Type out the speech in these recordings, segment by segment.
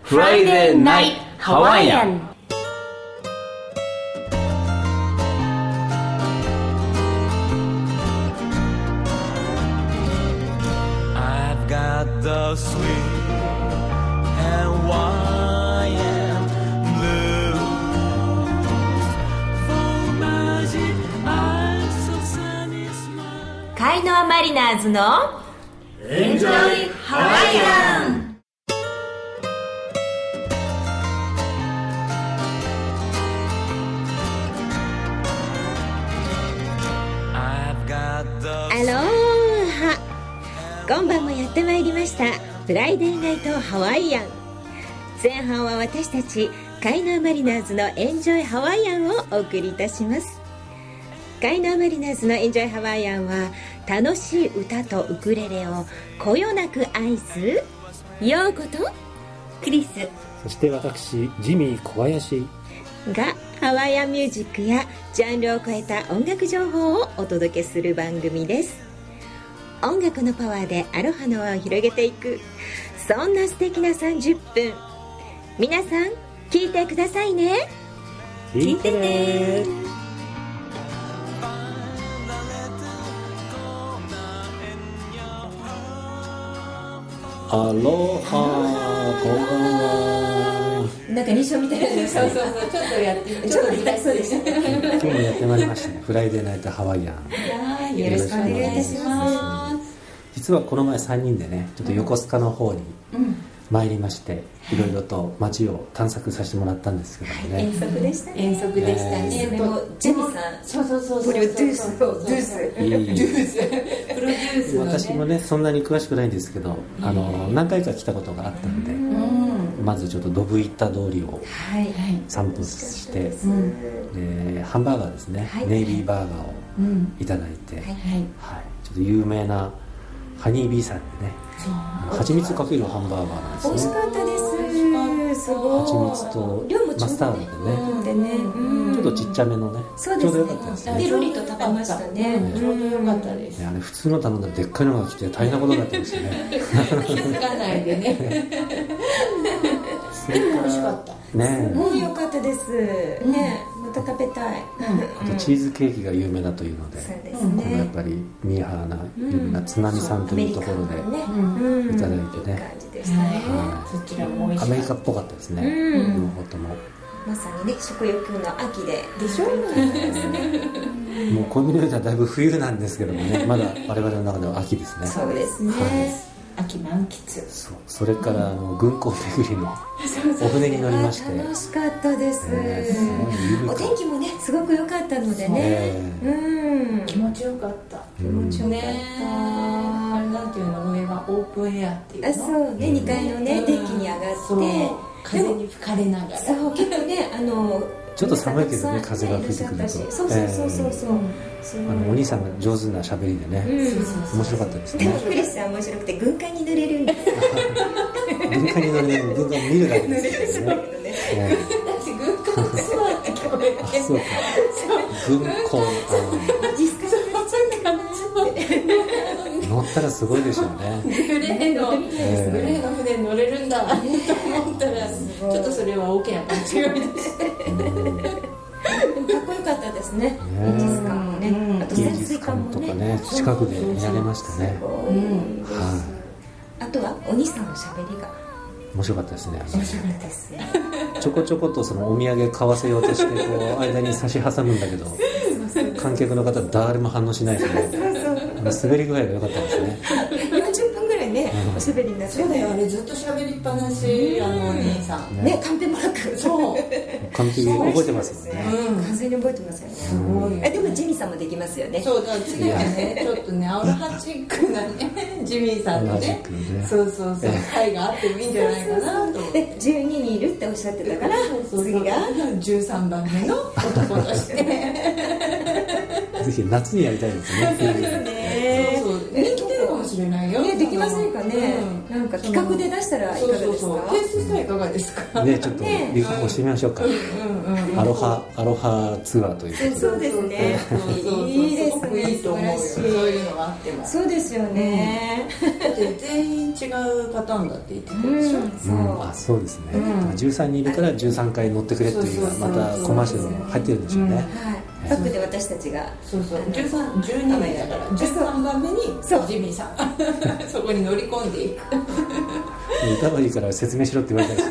Friday Night Hawaiian. I've got the sweet Hawaiian blues. For magic eyes of sunny smile. カイノアマリナーズの Enjoy Hawaiian。 アローハ、今晩もやってまいりましたフライデーナイトハワイアン。前半は私たちカイノアマリナーズのエンジョイハワイアンをお送りいたします。カイノアマリナーズのエンジョイハワイアンは楽しい歌とウクレレをこよなく愛すヨーコとクリス、 そして私ジミー小林がハワイアンミュージックやジャンルを超えた音楽情報をお届けする番組です。音楽のパワーでアロハの輪を広げていく、そんな素敵な30分、皆さん聞いてくださいね。 聞いてね。アロハ、こんばんは。 なんか2章みたいな。 そうちょっとやってちょっと見たいそうですね。 今日もやってまいりましたねフライデーナイトハワイアン。 よろしくお願いいたします。 実はこの前3人でねちょっと横須賀の方に参りまして、いろいろと街を探索させてもらったんですけどもね、 遠足でしたね。 遠足でしたね。 でもジェミさんそうプロデュースプロデュースのね。 私もねそんなに詳しくないんですけど、何回か来たことがあったので、まずちょっとドブ板通りを散歩して、でハンバーガーですね、ネイビーバーガーをいただいて、ちょっと有名なハニービーさんでね、蜂蜜かけるハンバーガーなんですね。 美味しかったです。すごい。 蜂蜜とマスタードでね、ちょっとちっちゃめのね、ちょうどよかったですね。 ペロリと食べましたね。 ちょうどよかったです。 あれ普通の頼んだらでっかいのが来て大変なことになってましたね。 気づかないでね。でも美味しかった。 ねもうよかったですね。また食べたい。 あとチーズケーキが有名だというので、このやっぱりミーハーな有名な津波さんというところでいただいてね、 そちらも美味しかった。 アメリカっぽかったですね、両方とも。 まさにね、食欲の秋でしょ。 もうこういう意味ではだいぶ冬なんですけどもね、まだ我々の中では秋ですね。 そうですね。 秋満喫。 それから軍港巡りのお船に乗りまして、 楽しかったです。お天気もねすごく良かったのでね、 気持ちよかった。気持ちよかった。あれなんていうの、上がオープンエアっていうの。 そうね、2階のねデッキに上がって風に吹かれながら。 そう結構ねちょっと寒いけどね、風が吹いてくると。 そうお兄さんが上手な喋りでね、面白かったですね。 でもクリスさん面白くて軍艦に乗れるんです。 軍艦に乗れる、軍艦見るだけですけどね。 私軍艦ツアーって聞こえる。 あ、そうか。軍港。乗ったらすごいでしょうね。 グレーの船に乗れるんだと思ったら、ちょっとそれは大きな勘違いでした。 かっこよかったですね。イージス艦もね、あと潜水艦もとかね、近くで見られましたね。 あとはお兄さんの喋りが面白かったですね。 面白かったですね。 ちょこちょことそのお土産買わせようとしてこう間に差し挟むんだけど、観客の方誰も反応しないですね。滑り具合が良かったですね。 40分ぐらいね、おしゃべりになって。 そうだよ、あれずっと喋りっぱなし、お兄さんね、カンペマーク。 そう完璧に覚えてますよね。 完全に覚えてますよね。すごい。でもジミーさんもできますよね。 そうだ、次はね、ちょっとね、アウラハチックなね、ジミーさんのね、そう会があってもいいんじゃないかなと。 で、12人いるっておっしゃってたから、次が 13番目の男として。 ぜひ夏にやりたいですね。 そう人気出るかもししれないよ。 できませんかね。なんか企画で出したらいかがですか。 提出したらいかがですか。 ね、ちょっと立候補してみましょうか。アロハツアーということで。 そうですね。いいですね。 いいと思うよ。そういうのがあっても。 そうですよね。 全員違うパターンだって言ってたでしょ。 そうですね。13人いるから13回乗ってくれっていうまたコマーシャルも入ってるんでしょうね。 バックで私たちが 12人だから13番目にジミーさんそこに乗り込んでいく。 歌はいいから説明しろって言われたりする。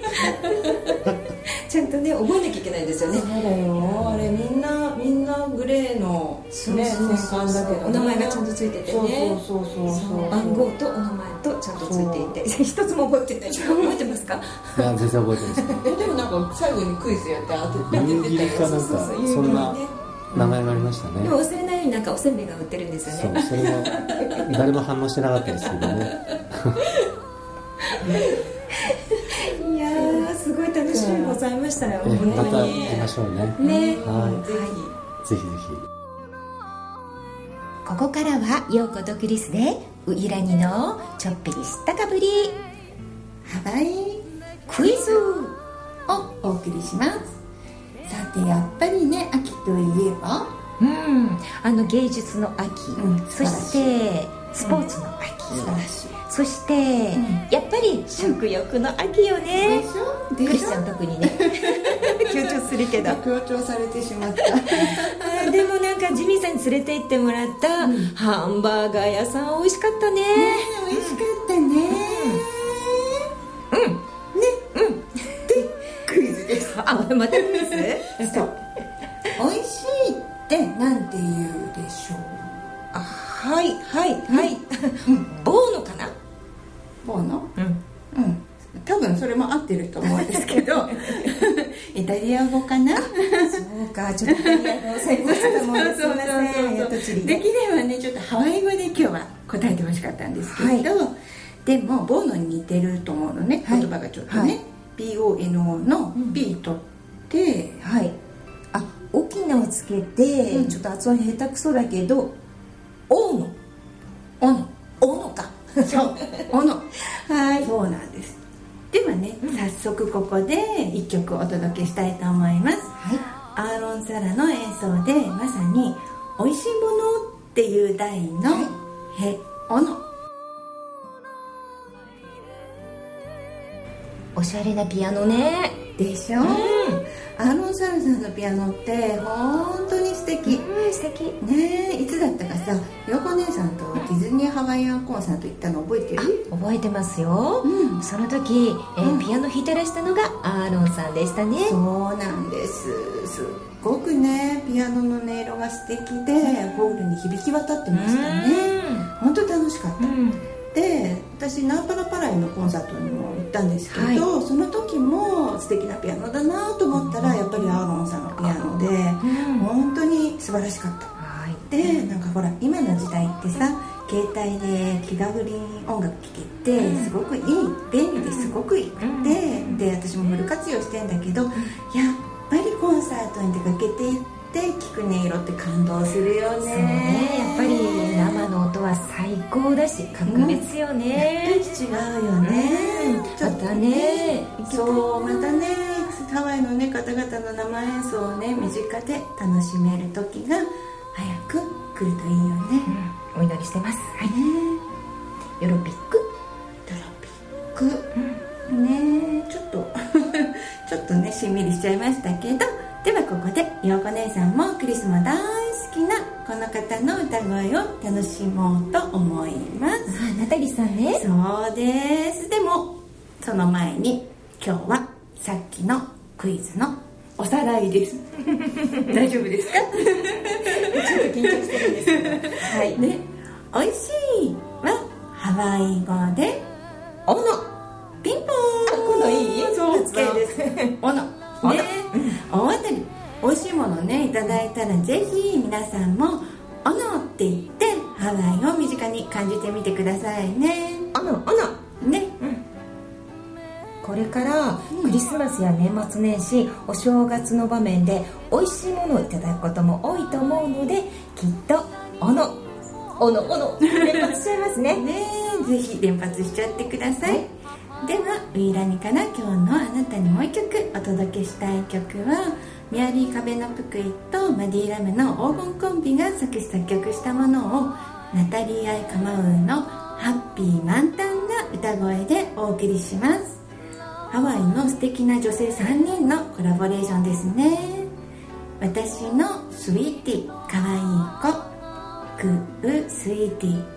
ちゃんとね覚えなきゃいけないんですよね。 そうだよ。あれみんなグレーのね戦艦だけど、 お名前がちゃんとついててね。 そう番号とお名前とちゃんとついていて、一つも覚えてない。覚えてますか？ いや全然覚えてないです。 でもなんか最後にクイズやって当て夕てたよ。 霧かなんかそんな名前がありましたね。 でも忘れないようになんかおせんべいが売ってるんですよね。 そう、それも誰も反応してなかったですけどね。 いやーすごい楽しみございましたよ。 ま本当たに行きましょうね。 ね。 ぜひぜひ。 ここからは陽子とクリスでウイラニのちょっぴり知ったかぶりハワイクイズをお送りします。さてやっぱりね、秋といえば芸術の秋、そしてスポーツの秋、そして、やっぱり食欲の秋よね。クリスちゃん特にね強調するけど強調されてしまったでもなんかジミーさんに連れて行ってもらった、ハンバーガー屋さん美味しかったね。 美味しかったね。でクイズです。 またクイズそう美味しいってなんて言うでしょう。 ボーノかな。 ボーノ？多分それも合ってると思うんですけどイタリア語かな。 そうか、ちょっとイタリア語最高したもんです。すみません。 できればねちょっとハワイ語で今日は答えてほしかったんですけど、でもボーノに似てると思うのね、言葉がちょっとね、BONO の B とって大きなをつけて、ちょっと発音下手くそだけどオノか。 そうオノはい、 そうなんです。ではね、早速ここで1曲お届けしたいと思います。アーロン・サラの演奏でまさに美味しいものっていう題のヘオノ。 おしゃれなピアノね。 でしょ、アーロン・サラさんのピアノって本当に素敵、 素敵ね。いつだったかさ、陽子姉さんとディズニーハワイアンコンサート行ったの覚えてる？ 覚えてますよ、その時、ピアノ弾いてらしたのがアーロンさんでしたね。 そうなんです。すっごくねピアノの音色が素敵で、ホールに響き渡ってましたね。本当楽しかった、で私ナーパラパライのコンサートにも行ったんですけど、その時も素敵なピアノだなと思ったら、やっぱりアーロンさんのピアノで、本当に素晴らしかった、でなんかほら今の時代ってさ、携帯で気軽に音楽聴けて、すごくいい、便利ですごくいいくて、で私もフル活用してんだけど、やっぱりコンサートに出かけていって聞く音色って感動するよね。 そうね、やっぱり生の音は最高だし格別よね、 やっぱり違うよね、 またね、 そうまたね、ハワイのね方々の生演奏をね身近で楽しめる時が早く来るといいよね、 お祈りしてます。ヨロピックね、ちょっとねしんみりしちゃいましたけど、ではここで陽子姉さんもクリスも大好きなこの方の歌声を楽しもうと思います。 ナタリさんね。 そうです。でもその前に今日はさっきのクイズのおさらいです大丈夫ですか？ちょっと緊張してるんですけどはいね、おいしいはハワイ語でオノ、ピンポーン。 このいい？ そう OK ですオノね、大当たり。美味しいものねいただいたら、ぜひ皆さんもオノって言ってハワイを身近に感じてみてくださいね。 オノね、 これからクリスマスや年末年始、お正月の場面で美味しいものをいただくことも多いと思うので、きっとオノおの連発しちゃいますね。 ねえ、ぜひ連発しちゃってください。ではウイラニから今日のあなたにもう一曲お届けしたい曲は、ミアリー・カベノプクイとマディ・ラムの黄金コンビが作詞作曲したものを、ナタリー・アイ・カマウーのハッピー満タンな歌声でお送りします。ハワイの素敵な女性3人のコラボレーションですね。私のスイーティーかわいい子、グースイーティー。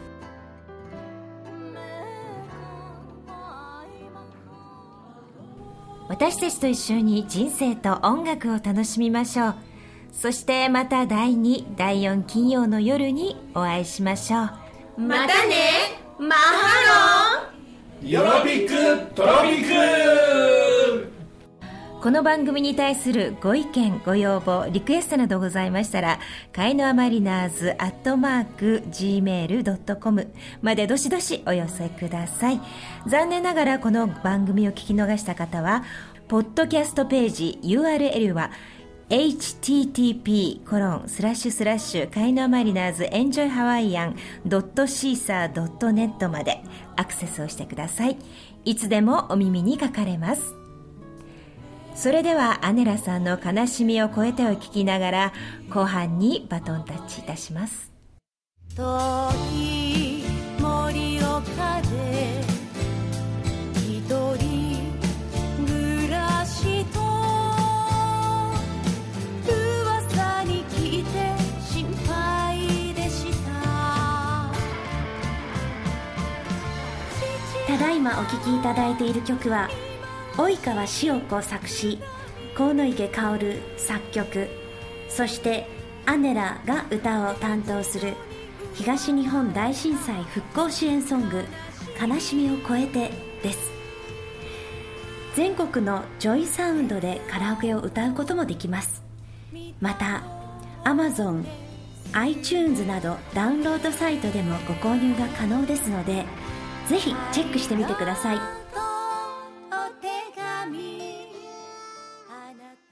私たちと一緒に人生と音楽を楽しみましょう。そしてまた第2、第4金曜の夜にお会いしましょう。 またね、マハロン。 ヨロピックトロピック。 この番組に対するご意見ご要望リクエストなどございましたら、カイノアマリナーズ@gmail.com までどしどしお寄せください。残念ながらこの番組を聞き逃した方は、ポッドキャストページ URL はhttp:// カイノアマリナーズエンジョイハワイアン .caesar.net までアクセスをしてください。いつでもお耳にかかれます。それではアネラさんの悲しみを超えてを聞きながら後半にバトンタッチいたします。 遠い盛岡で一人暮らしと噂に聞いて心配でした。 ただいまお聴きいただいている曲は及川塩子作詞、鴻池薫作曲、そしてアネラが歌を担当する東日本大震災復興支援ソング悲しみを超えてです。全国のジョイサウンドでカラオケを歌うこともできます。また Amazon、iTunes などダウンロードサイトでもご購入が可能ですので、ぜひチェックしてみてください。